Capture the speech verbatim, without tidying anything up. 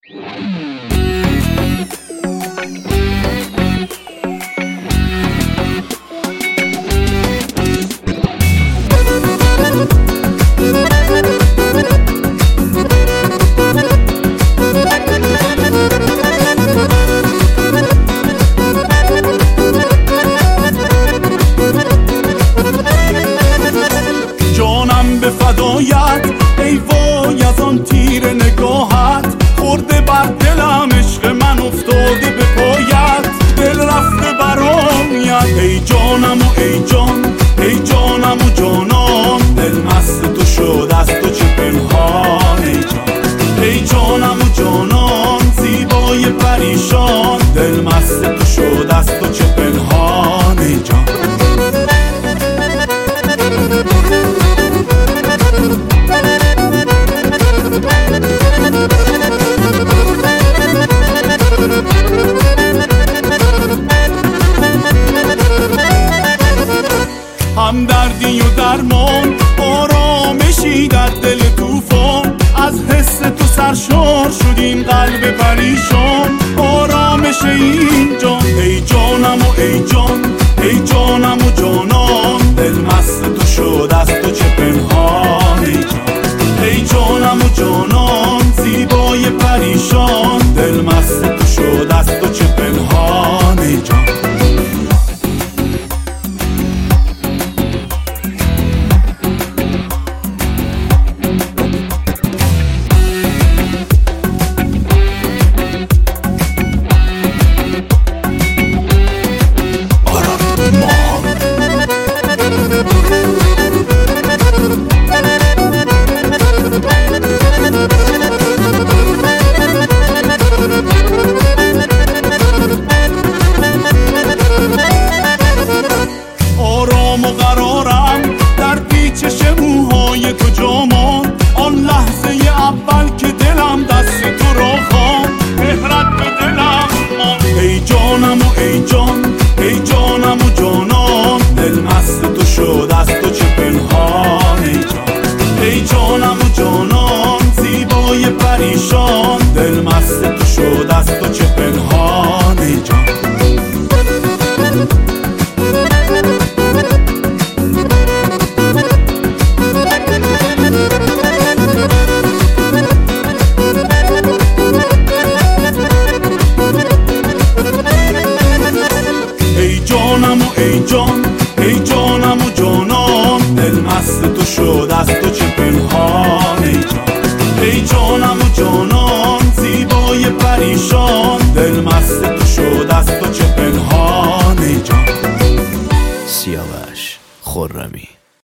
جانم به فدایت ای وای از آن تیر نگاهت، خورده بر دلم عشق من افتاده به پایت، دل رفته برایت ای جانم و ای جان، ای جانم و جانان، دل مست تو شد از تو چه پنهان ای جان، ای جانم و جانان زیبای پریشان، دل مست تو شد از تو چه پنهان ای جان. همدردی و درمان، آرامشی در دل طوفان، از حس تو سرشار شد این قلب پریشان، آرامش این جان ای جانم و ای جان، ای جانم و جانان، دل مست تو شد از تو چه پنهان ای جان، ای جانم و جانان زیبای پریشان، دل مست تو شد از تو چه پنهان ای جان. آرام و قرارم در پیچش موهای تو جامان، آن لحظه اول که دلم دست تو را خواند، مهرت به دلم ماند ای جانم و ای جان، ای جانم و جانان، دل مست تو شد از تو چه پنهان ای جان، ای جانم و جانان زیبای پریشان، دل مست تو شد از تو چه پنهان ای جان. ای جانم و ای جان، ای جانم و جانان، دل مست تو شد از تو چه پنهان ای جان، ای جانم و جانان زیبای پریشان، دل مست تو شد از تو چه پنهان ای جان. سیاوش خرمی.